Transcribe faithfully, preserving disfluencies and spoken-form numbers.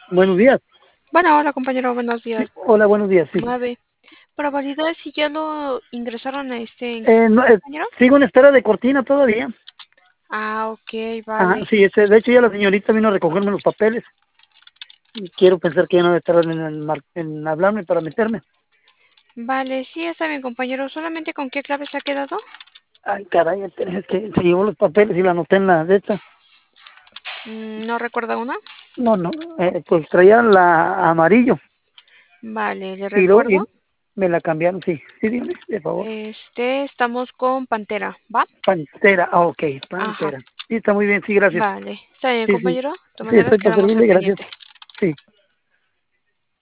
Buenos días. Bueno, hola compañero, buenos Sí, días. hola, buenos días. Sí. Nueve. Para validar si ya lo ingresaron a este en- Eh, no, eh, compañero. sigo en espera de cortina todavía. Ah, ok, Ajá, vale. sí, este, de hecho ya la señorita vino a recogerme los papeles. Y quiero pensar que ya no debe estar en, en mar- en hablarme para meterme. Vale, sí, está bien compañero. ¿Solamente con qué clave se ha quedado? Ay, caray, es que se llevó los papeles y la anoté en la de esta. Mm, ¿no recuerda una? No, no, eh, pues traía la amarillo Vale, le y, luego, recuerdo. y me la cambiaron, sí. Sí, dígame, de favor. Este, estamos con Pantera, ¿va? Pantera, ah, ok, Ajá, Pantera. Sí, está muy bien, sí, gracias. vale. Está bien Sí, sí. compañero. De todas Sí, maneras estoy para quedamos al servirle, gracias. pendiente. Sí.